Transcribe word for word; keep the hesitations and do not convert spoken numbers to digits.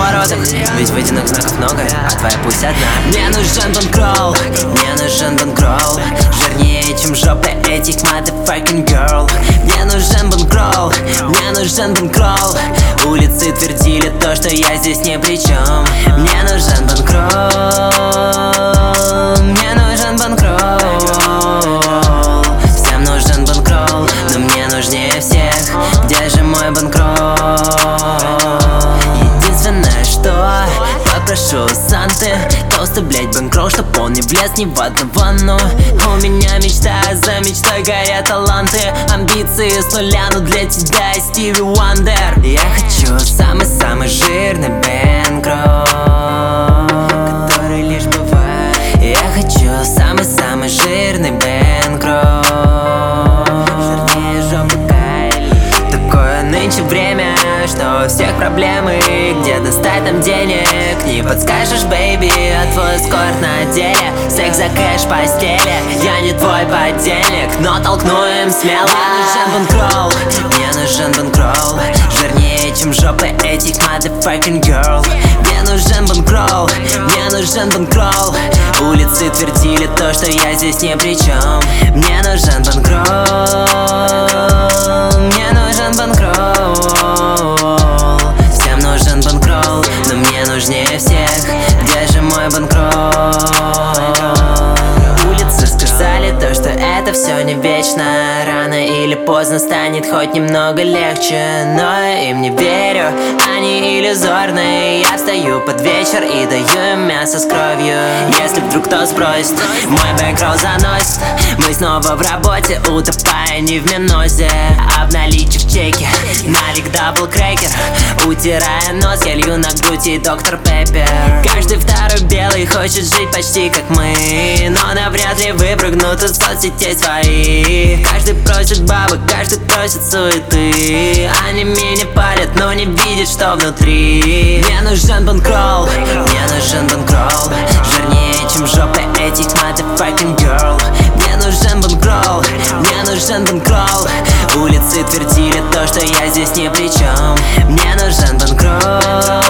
поворотах, ведь водяных знаков много, а твоя пусть одна. Мне нужен банкролл, мне нужен банкролл, жирнее, чем жопа этих motherfucking girl. Мне нужен банкролл, мне нужен банкролл. Улицы твердили то, что я здесь ни при чем. Мне нужен банкролл, мне нужен банкролл. Всем нужен банкролл, но мне нужнее всех. Где же мой банкролл? Единственное, что попрошу Санты, толстый, блять, банкролл, чтоб он не влез ни в одну ванну. У меня мечта, за мечтой горят таланты, амбиции с нуля, но для тебя Стиви Уандер. Я хочу самый-самый жирный банкролл, который лишь бывает. Я хочу самый-самый жирный банкролл, жирнее жопы Кайли. Такое нынче время, что у всех проблемы, где достать там денег не подскажешь, бэйби. А твой эскорт на деле, секс за кэш в постели. Я не твой подельник, но толкну им смело. Мне нужен банкролл, мне нужен банкролл, жирнее, чем жопы этих motherfucking girl. Мне нужен банкролл, мне нужен банкролл. Улицы твердили то, что я здесь ни при чем. Мне нужен банкролл, мне нужен банкролл. Всем нужен банкролл, но мне нужнее всех. Где же мой банкролл? Улицы сказали то, что это все не вечно. Рано или поздно станет хоть немного легче, но я им не верю, они иллюзорные. Я встаю под вечер и даю им мясо с кровью. Если вдруг кто спросит, мой бэкролл заносит. Мы снова в работе, утопая не в минозе. Обналичие в чеке, налик даблкрекер. Утирая нос, я лью на грудь и доктор Пеппер. Каждый второй белый хочет жить почти как мы, но навряд ли выпрыгнут из соцсетей своих. Каждый просит бабок, каждый просит суеты. Они меня палят, но не видят, что внутри. Мне нужен банкролл, мне нужен банкролл, жирнее, чем жопы этих motherfucking girl. Мне нужен банкролл, мне нужен банкролл. Улицы твердили то, что я здесь ни при чем. Мне нужен банкролл,